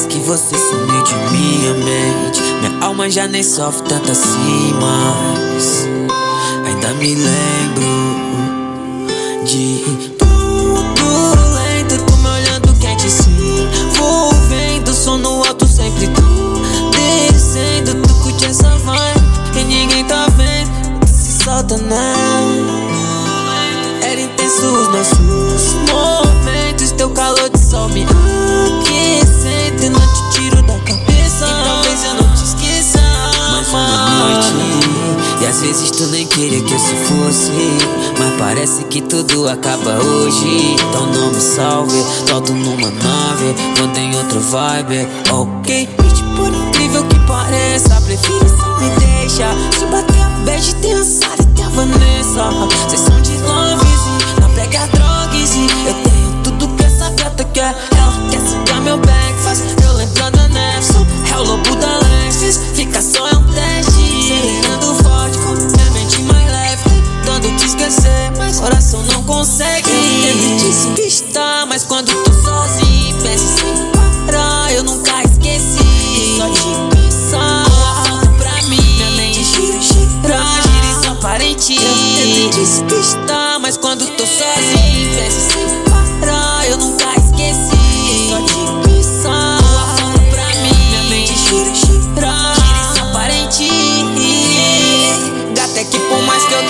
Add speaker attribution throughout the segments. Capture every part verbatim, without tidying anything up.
Speaker 1: Parece que você sumiu de minha mente. Minha alma já nem sofre tanto assim, mas ainda me lembro de tudo lento. Tu me olhando quente, sim, envolvendo, som no alto sempre tu descendo. Tu curte essa vibe e ninguém tá vendo. Tu se solta, não. Era intenso os nossos momentos. Teu calor de sol me aquecendo. Não te tiro da cabeça e talvez eu não te esqueça. Mais uma noite e às vezes tu nem queria que eu se fosse, mas parece que tudo acaba hoje. Então não me salve, solto numa nave, quando tem outra vibe. Ok, bitch, por incrível que pareça, prefiro só me deixa. Se bater a bad, tem a Sara e tem a Vanessa. Cês são de lovezinho, na pega drogas. Eu tenho tudo que essa gata quer. Ela quer sugar meu breakfast, eu lembrando a Nefson. É o lobo da Lexus, fica só é um teste. Acelerando forte, com minha mente mais leve, tentando te esquecer, mas coração não consegue. Eu tento despistar, mas quando tô sozinho, penso sem parar. Eu nunca esqueci, e só de pensar foto pra mim, minha mente gira, gira, gira e só parente. Eu tento despistar, mas quando tô sozinho, penso sem parar. Eu nunca esqueci, e só de pensar foto pra mim, minha mente gira, gira, gira e só parente. Gata, é que por mais que eu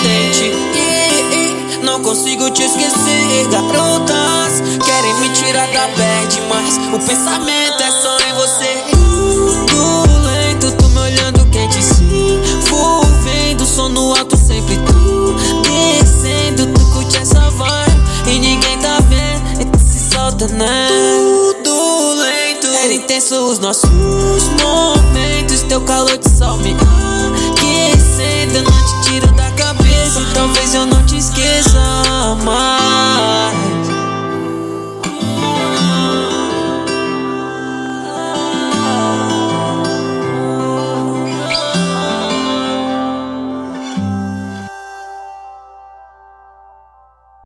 Speaker 1: tente, não consigo te esquecer. Garotas querem me tirar da bad, mas o pensamento é só em você. Tudo lento, tu me olhando quente, sim, envolvendo, som no alto sempre tu descendo. Tu curte essa vibe e ninguém tá vendo, e tu se solta, né? Tudo lento, era intenso os nossos momentos. Teu calor de